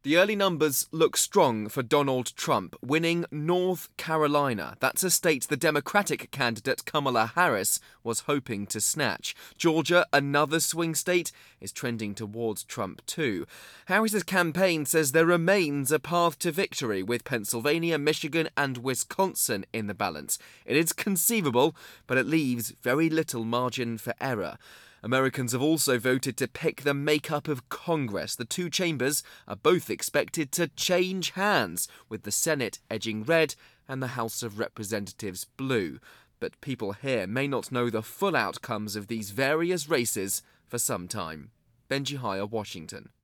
The early numbers look strong for Donald Trump, winning North Carolina. That's a state the Democratic candidate Kamala Harris was hoping to snatch. Georgia, another swing state, is trending towards Trump too. Harris's campaign says there remains a path to victory, with Pennsylvania, Michigan and Wisconsin in the balance. It is conceivable, but it leaves very little margin for error. Americans have also voted to pick the makeup of Congress. The two chambers are both expected to change hands, with the Senate edging red and the House of Representatives blue. But people here may not know the full outcomes of these various races for some time. Benji Hire, Washington.